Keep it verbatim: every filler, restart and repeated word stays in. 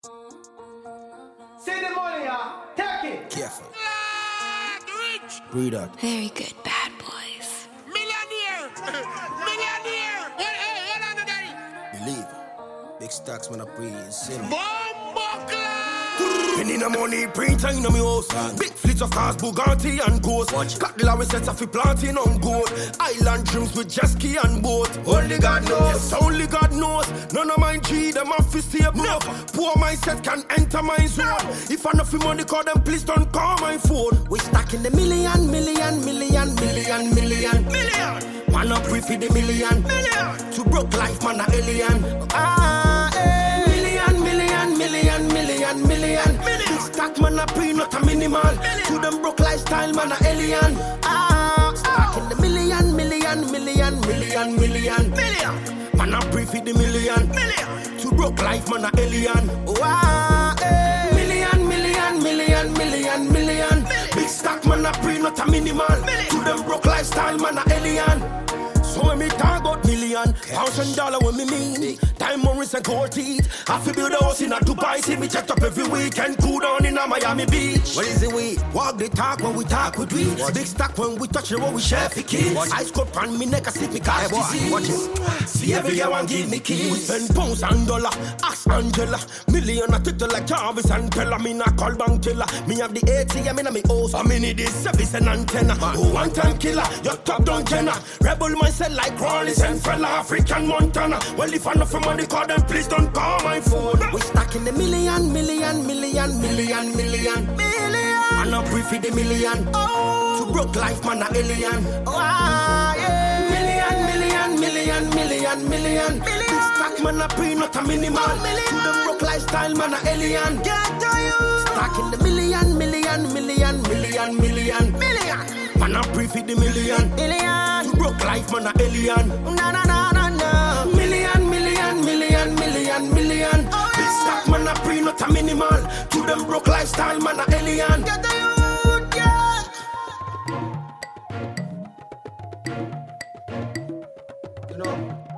See the money, yeah? Take it. Careful. Lord rich. Breathe out. Very good, bad boys. Millionaire. Millionaire. What, hey, what on the daddy? Believe. Big stacks when I breathe. Sin. Bomba Penny no money, printer in me house. Big fleets of cars, Bugatti and Ghost. Got the lorry sets of planting on gold. Island trims with jet ski and boat. Only God knows, yes, only God knows. None of my G, them have to stay above. Poor mindset can enter my zone. If I know money, call them, please don't call my phone. We stack in the million, million, million, million, million, million. Man up free for the million, million. To broke life, man a alien. Ah, eh. Million, million, million, million, million. This stack man a pre, not a minimal. To them broke lifestyle, man a alien. Ah, stack in the million, million, million, million, million, million. Man a pre for the million, million. To broke life, man a alien. Ah, eh. Million, million, million, million, million. Big stack man a pre, not a minimal. To them broke lifestyle, man a alien. So when me talk about million, thousand dollar when me mean diamonds and gold teeth. I feel build a house in a Dubai, see me checked up every weekend. Cool down in a Miami Beach. What is it we? Walk the talk when we talk with we. Big stack when we touch the road we share for kids. Ice coat pan me neck, I slip me cash disease. Watch it. See every year one give me keys. We spend pounds and dollar, ask Angela. Million a title like Jarvis and Pella. Me not call bank killer. Me have the A T M in a me house. I mean it is service and antenna. Oh, one time killer, your top down Jenna. Rebel myself like Rawlins and fella African Montana. Well, if I know for money, call them, please don't call my phone. We stack in the million, million, million, million, million, million. Man up free for the million. Oh. To broke life, man a alien. Oh, ah, yeah. Million, million, million, million, million. This stack man a pre, not a minimal. Oh, to the broke lifestyle, man a alien. Get to you. Stack in the million, million, million, million, million, million. Man a pre for the million. Million. To broke life, man a alien. Na na na na na. Million, million, million, million, million. Oh, yeah. Big stack, man a pre, not a minimal. To them broke lifestyle, man a alien. Get the youth, yeah. You know.